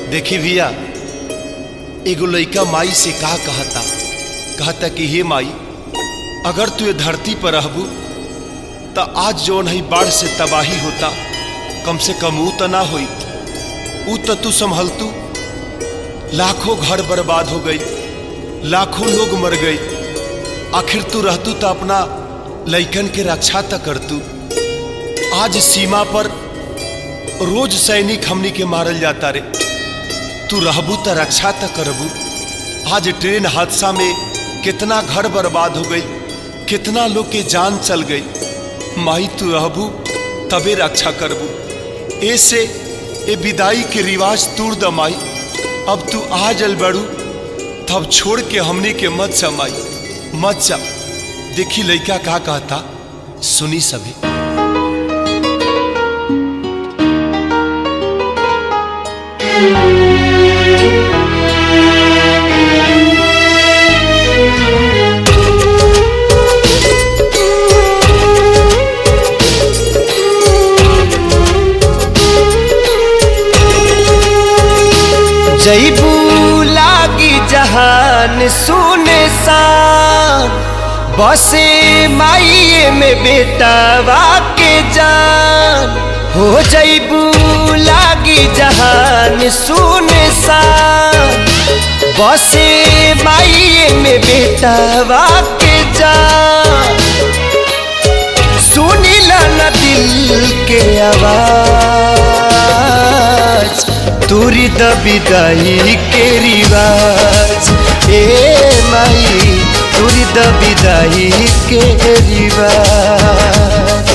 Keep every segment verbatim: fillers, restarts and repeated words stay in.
देखी भैया, एगो लइका माई से का कहता कहता कि हे माई, अगर तू ये धरती पर रहबू तो आज जौन है बाढ़ से तबाही होता, कम से कम ऊ तो ना होई। ऊ तो तू संभलतू। लाखों घर बर्बाद हो गई, लाखों लोग मर गए, आखिर तू रहतू तो अपना लइकन के रक्षा तो करतू। आज सीमा पर रोज सैनिक हमनी के मारल जाता रे, तू रहबू तो रक्षा तो करबू। आज ट्रेन हादसा में कितना घर बर्बाद हो गई, कितना लोग के जान चल गई। माई तू रहबू तबे रक्षा करबू। ऐसे ए विदाई के रिवाज तोड़ द माई। अब तू आ जल बड़ू तब छोड़ के हमनी के मत जा माई, मत जा। देखी लइका का कहता, सुनी सभी। जैबू लागी जहान सुने सान, बसे माई में बेटावा के जान। हो जैबू लागी जहान सुने सान, बसे माई में बेटावा के जान। सुनिला न दिल के आवाज, तुरी द विदाई के रिवाज। ए माई तुरी द विदाई के रिवाज।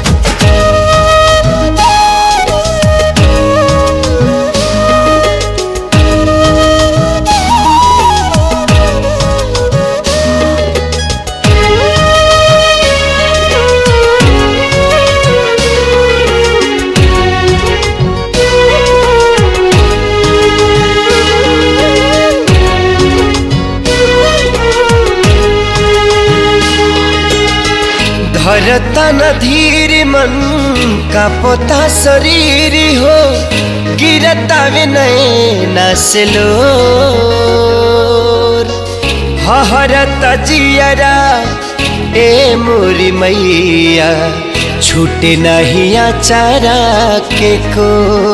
धरता न धीर मन का पोता शरीर हो, गिरता में नैना से लोर। हरता जियरा ए मोरी मैया, छूटे नहीं आचारा के को।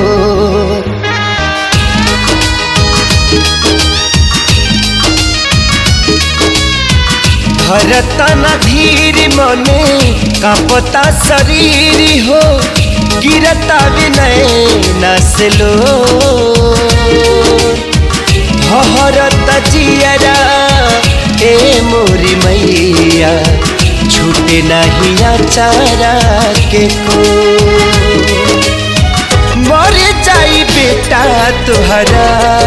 धरता न धीर मने का पता शरीर हो, गिरता विनय न से लो। हरता जियरा ए मोरी मैया, छूटे नहीं आचारा के को। मर जाई बेटा तुहरा,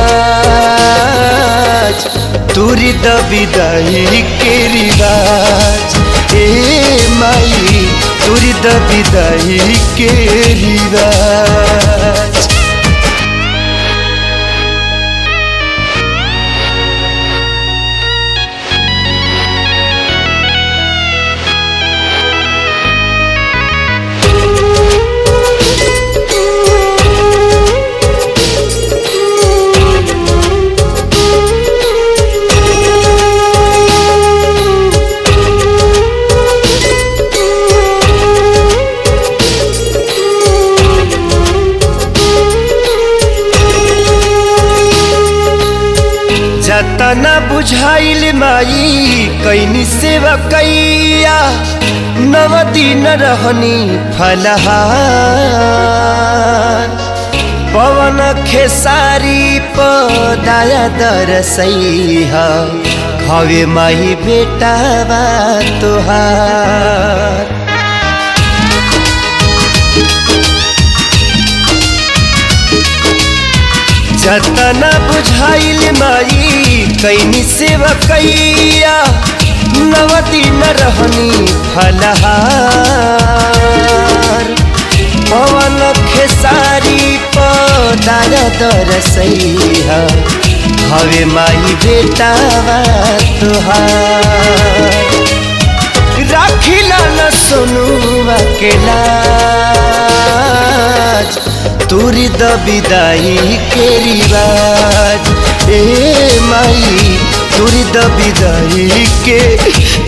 तुरी द विदाई के रिवाज। ए माई तुरी द विदाई के रिवाज। तना बुझाइल माई कैनी सेवा कैया, नव दिन रहनी फलहार। पवन खेसारी पदाया दरसैहा, खवे माई बेटावा तोहार। जतना बुझाइल माई कैनी सेवा कैया, नव दिन रहनी फलहार। पवन खेसारी पदाया दरसैहा, हवे माई बेटावा तोहार। राखिला न सोनुआ के लाज, तुरी द विदाई के रिवाज ए माई तुरी द विदाई के